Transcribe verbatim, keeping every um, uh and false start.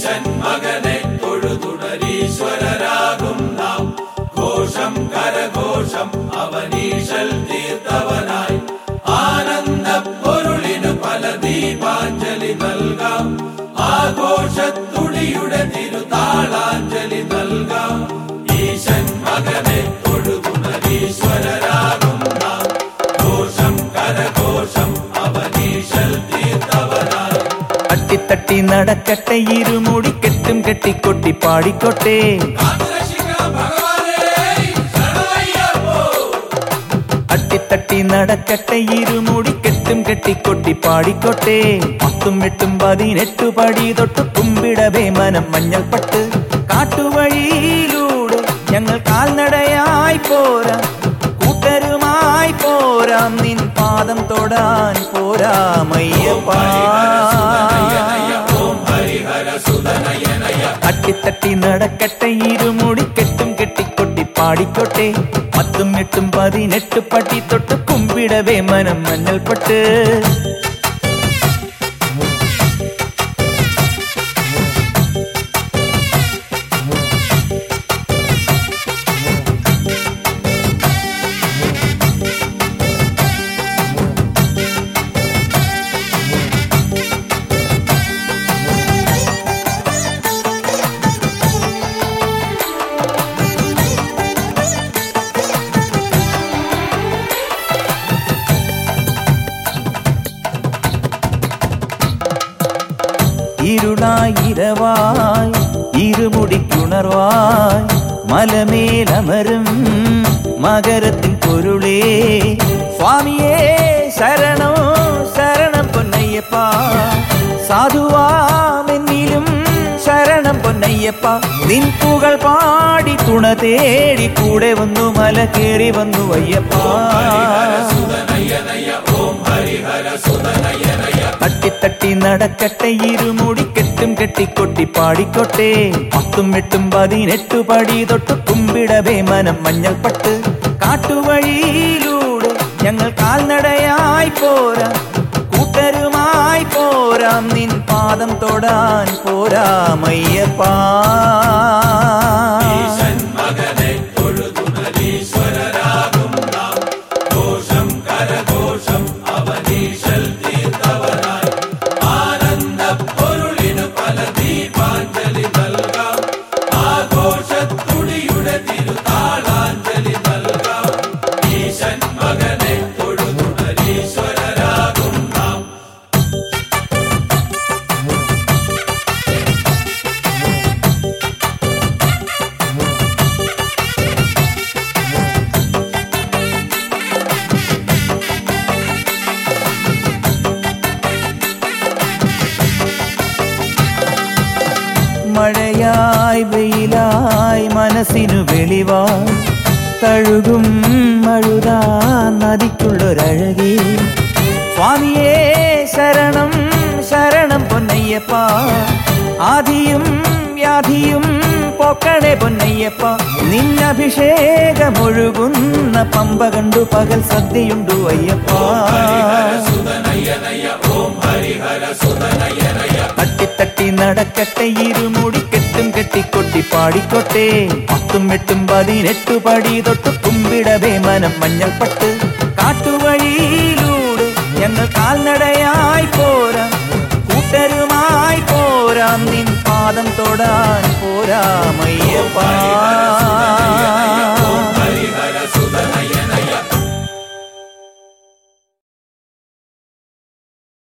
ഈശൻ മകനെ തൊഴുതുണരീശ്വരരാകും നാം. ഘോഷം കരഘോഷം അവനീശൽ തീർത്തവനായി. ആനന്ദ പൊരുളിനു പല ദീപാഞ്ജലി നൽകാം. ആഘോഷത്തുടിയുടെ തിരുതാളാഞ്ജലി നൽകാം. ഈശൻ മകനെ തൊഴുതുണരീശ്വരരാകും നാം. ഘോഷം കരഘോഷം അവനീശൽ തീർത്തവനായി. തട്ടി നടക്കട്ടെ ഇരുമുടി കെട്ടും കെട്ടിക്കൊട്ടി പാടിക്കോട്ടെ. അട്ടിത്തട്ടി നടക്കട്ടെ ഇരുമുടി കെട്ടും കെട്ടിക്കൊട്ടി പാടിക്കോട്ടെ. പത്തും എട്ടും പതിനെട്ടു പടി തൊട്ട് കുമ്പിടവേ മനം മഞ്ഞൾപ്പട്ട്. കാട്ടുവഴിയിലൂടെ ഞങ്ങൾ കാൽനടയായി പോരാ, കൂട്ടരുമായി പോരാം, നിൻ പാദം തൊടാൻ പോരാമയ്യപ്പാ. തട്ടി നടക്കട്ടെ ഇരുമുടി കെട്ടും കെട്ടിക്കൊട്ടി പാടിക്കോട്ടെ. പത്തും എട്ടും പതിനെട്ട് പടി തൊട്ട് കുമ്പിടവേ മനം മഞ്ഞൾപ്പട്ട്. ഇരുളായി ഇരവായി ഇരുമുടിക്കുണർവായി മലമേലമരും മകരത്തിൻ പൊരുളേ സ്വാമിയേ ശരണം ശരണം പൊന്നയ്യപ്പ. സാധുവാമെന്നിലും ശരണം പൊന്നയ്യപ്പ. നിൻ പുകൾ പാടി തുണ തേടി കൂടെ വന്നു മല കേറി വന്നു അയ്യപ്പ. തട്ടി നടക്കട്ടെ ഇരുമുടി കെട്ടും കെട്ടിക്കൊട്ടി പാടിക്കോട്ടെ. പത്തും എട്ടും പതിനെട്ടു പടി തൊട്ട് കുമ്പിടവേ മനം മഞ്ഞൾപ്പട്ട്. കാട്ടുവഴിയിലൂടെ ഞങ്ങൾ കാൽനടയായി പോരാ, കൂട്ടരുമായി പോരാം, നിൻ പാദം തൊടാൻ പോരാമയ്യപ്പാ. മഴയായി വെയിലായി മനസ്സിനു വെളിവായി തഴുകും മഴുതാ നദിക്കുള്ളൊരഴകേ സ്വാമിയേ ശരണം ശരണം പൊന്നയ്യപ്പ. ആദിയും വ്യാധിയും പോക്കണേ പൊന്നയ്യപ്പ. നിന്നഭിഷേകമൊഴുകുന്ന പമ്പ കണ്ടു പകൽ സദ്യയുണ്ടു അയ്യപ്പ. തട്ടി നടക്കട്ടെ ഇരുമുടി കെട്ടും കെട്ടിക്കൊട്ടി പാടിക്കോട്ടെ. പത്തും എട്ടും പതിനെട്ടു പടി തൊട്ട് കുമ്പിടവേ മനം മഞ്ഞൾപ്പട്ട്. കാട്ടുവഴിയിലൂടെ ഞങ്ങൾ കാൽനടയായി പോരാം, കൂട്ടരുമായി പോരാം, നിൻ പാദം തൊടാൻ പോരാമ